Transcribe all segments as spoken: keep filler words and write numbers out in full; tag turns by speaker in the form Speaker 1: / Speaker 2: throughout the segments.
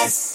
Speaker 1: Express.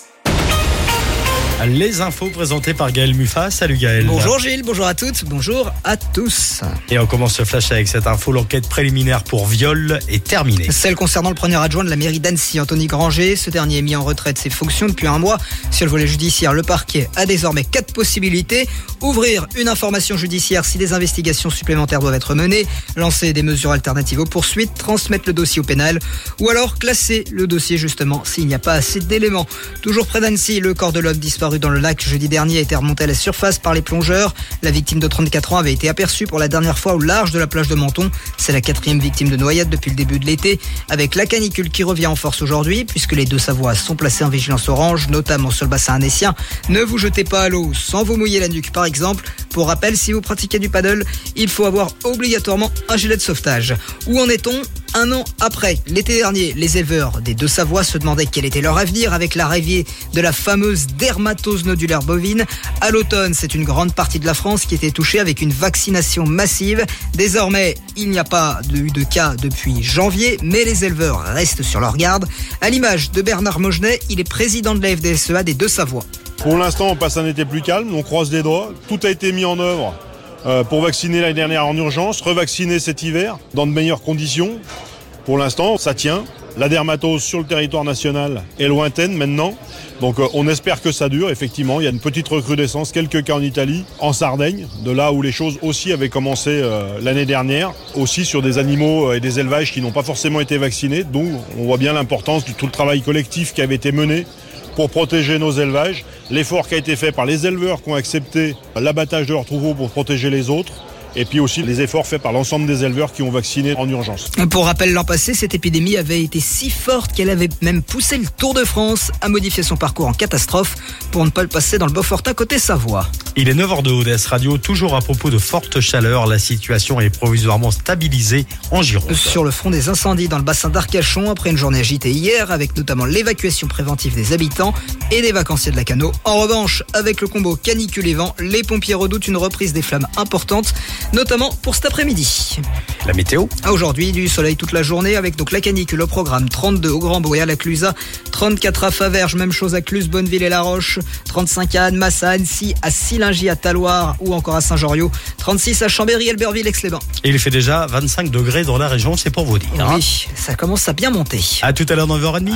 Speaker 2: Les infos présentées par Gaël Muffat. Salut Gaël.
Speaker 3: Bonjour Gilles, bonjour à toutes, bonjour à tous.
Speaker 2: Et on commence ce flash avec cette info. L'enquête préliminaire pour viol est terminée.
Speaker 3: Celle concernant le premier adjoint de la mairie d'Annecy, Anthony Granger. Ce dernier est mis en retrait de ses fonctions depuis un mois. Sur le volet judiciaire, le parquet a désormais quatre possibilités. Ouvrir une information judiciaire si des investigations supplémentaires doivent être menées, lancer des mesures alternatives aux poursuites, transmettre le dossier au pénal ou alors classer le dossier justement s'il n'y a pas assez d'éléments. Toujours près d'Annecy, le corps de l'homme disparu dans le lac jeudi dernier a été remonté à la surface par les plongeurs. La victime de trente-quatre ans avait été aperçue pour la dernière fois au large de la plage de Menton. C'est la quatrième victime de noyade depuis le début de l'été, avec la canicule qui revient en force aujourd'hui, puisque les deux Savoies sont placées en vigilance orange, notamment sur le bassin annécien. Ne vous jetez pas à l'eau sans vous mouiller la nuque par exemple. Pour rappel, si vous pratiquez du paddle, il faut avoir obligatoirement un gilet de sauvetage. Où en est-on ? Un an après, l'été dernier, les éleveurs des deux Savoies se demandaient quel était leur avenir avec l'arrivée de la fameuse dermatose nodulaire bovine. À l'automne, c'est une grande partie de la France qui était touchée avec une vaccination massive. Désormais, il n'y a pas eu de cas depuis janvier, mais les éleveurs restent sur leur garde. À l'image de Bernard Mogenet, il est président de la F D S E A des deux Savoies.
Speaker 4: Pour l'instant, on passe un été plus calme, on croise les doigts. Tout a été mis en œuvre pour vacciner l'année dernière en urgence, revacciner cet hiver dans de meilleures conditions. Pour l'instant, ça tient. La dermatose sur le territoire national est lointaine maintenant. Donc euh, on espère que ça dure. Effectivement, il y a une petite recrudescence, quelques cas en Italie, en Sardaigne, de là où les choses aussi avaient commencé euh, l'année dernière. Aussi sur des animaux et des élevages qui n'ont pas forcément été vaccinés. Donc on voit bien l'importance de tout le travail collectif qui avait été mené pour protéger nos élevages. L'effort qui a été fait par les éleveurs qui ont accepté l'abattage de leurs troupeaux pour protéger les autres. Et puis aussi les efforts faits par l'ensemble des éleveurs qui ont vacciné en urgence.
Speaker 3: Pour rappel, l'an passé, cette épidémie avait été si forte qu'elle avait même poussé le Tour de France à modifier son parcours en catastrophe pour ne pas le passer dans le Beaufortin côté Savoie.
Speaker 2: Il est neuf heures de O D S Radio, toujours à propos de forte chaleur. La situation est provisoirement stabilisée en Gironde.
Speaker 3: Sur le front des incendies dans le bassin d'Arcachon, après une journée agitée hier, avec notamment l'évacuation préventive des habitants et des vacanciers de la Cano. En revanche, avec le combo canicule et vent, les pompiers redoutent une reprise des flammes importantes, notamment pour cet après-midi.
Speaker 2: La météo.
Speaker 3: Aujourd'hui, du soleil toute la journée avec donc la canicule au programme. trente-deux au Grand Bois et à la Clusaz, trente-quatre à Faverges, même chose à Cluse, Bonneville et La Roche, trente-cinq à Annemasse, à Annecy, à Silingy, à Talloires ou encore à Saint-Joriot, trente-six à Chambéry, Albertville, Aix-les-Bains.
Speaker 2: Et il fait déjà vingt-cinq degrés dans la région, c'est pour vous dire.
Speaker 3: Oui, ça commence à bien monter.
Speaker 2: À tout à l'heure, neuf heures trente.